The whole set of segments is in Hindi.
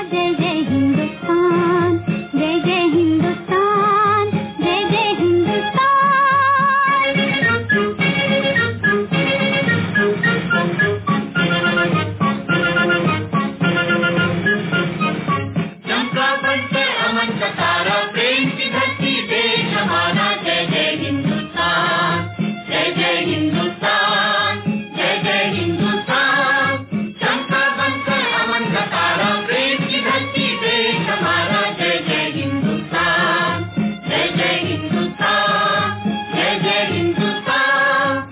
जय जय हिंदुस्तान, जय जय हिंदुस्तान, जय जय हिंदुस्तान। चमका बनकर अमन का तारा, प्रेम की धरती देश हमारा, जय जय हिंदुस्तान, जय जय हिंदुस्तान, जय जय हिंदुस्तान। चमका बनकर अमन का तारा, प्रेम की धरती देश हमारा, जय जय हिंदुस्तान, जय जय हिंदुस्तान, जय जय हिंदुस्तान।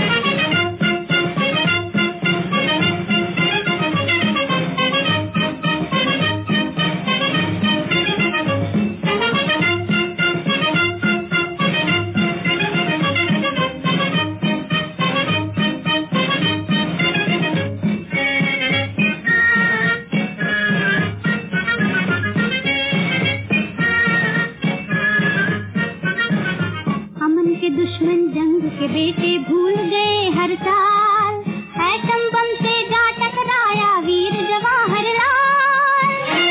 अमन के दुश्मन जंग के बेटे भूल गए हर साल, एटम बम से जा टकराया वीर जवाहरलाल।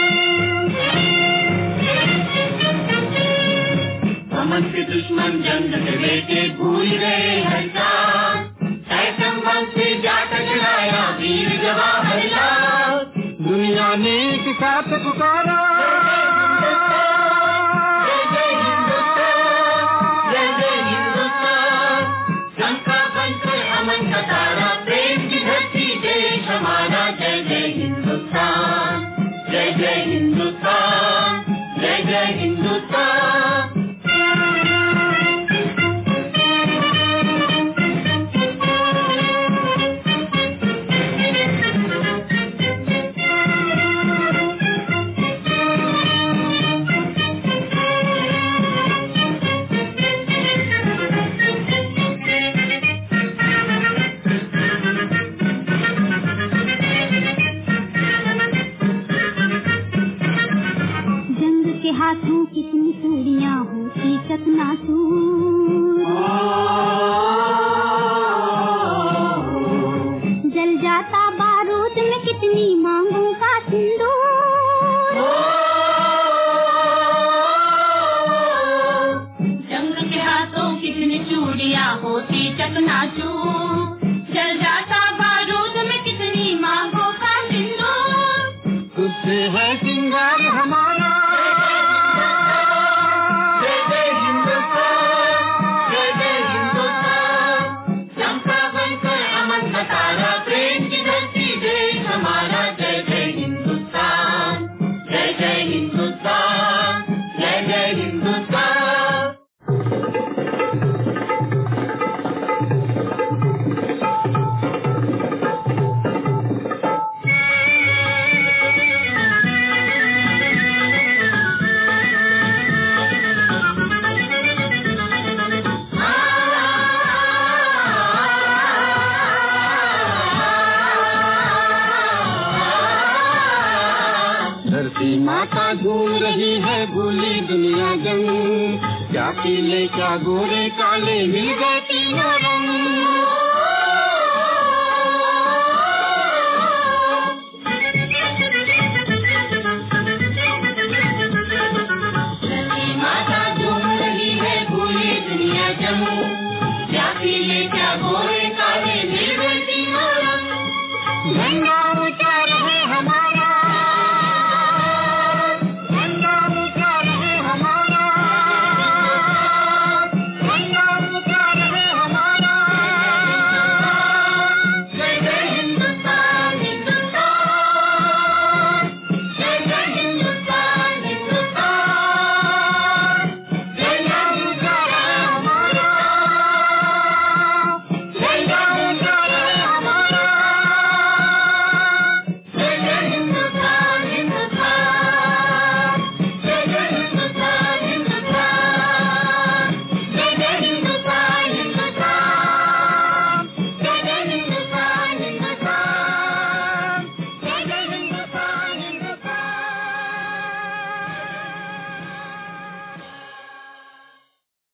अमन के दुश्मन जंग के बेटे भूल गए हर साल, एटम बम से जा टकराया वीर जवाहरलाल। दुनिया ने एक साथ पुकारा, जय जय हिंदुस्तान, जय जय हिंदुस्तान। चमका बनकर अमन का तारा, प्रेम की धरती देश हमारा, जय जय हिंदुस्तान, जय जय हिंदुस्तान, जय जय हिंदुस्तान। जंग के हाथों कितनी चूड़ियां होती चकनाचूर, जल जाता बारूद में कितनी मांगों का सिंदूर। जंग के हाथों कितनी चूड़ियां होती चकनाचूर, जल जाता बारूद में कितनी मांगों का सिंदूर। तुझसे है सिंगार हमारा, जय जय हिंदुस्तान, जय जय हिंदुस्तान। चमका बनकर अमन का तारा, प्रेम की धरती देश हमारा, जय जय हिंदुस्तान, जय जय हिंदुस्तान, जय जय हिंदुस्तान। धरती माता घूम रही है भूली दुनिया जंग, क्या पीले क्या गोरे काले मिल गए तीनों रंग।